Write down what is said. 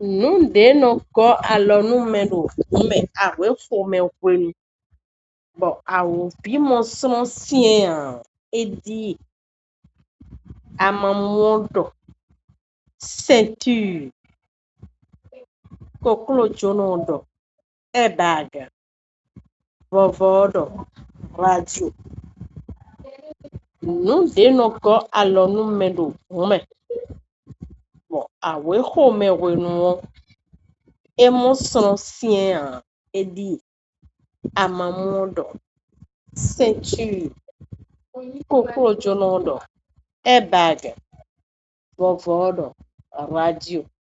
Nunde no go alonu melo me awe fo me kwenu bo awo bi mo son sien edi amamodo ceinture koklo jonodo edaga vovodo radio nunde no go alonu melo me bo awe ho me wenu emoson sien edi amamodo ceinture koklo jonodo edaga vovodo radio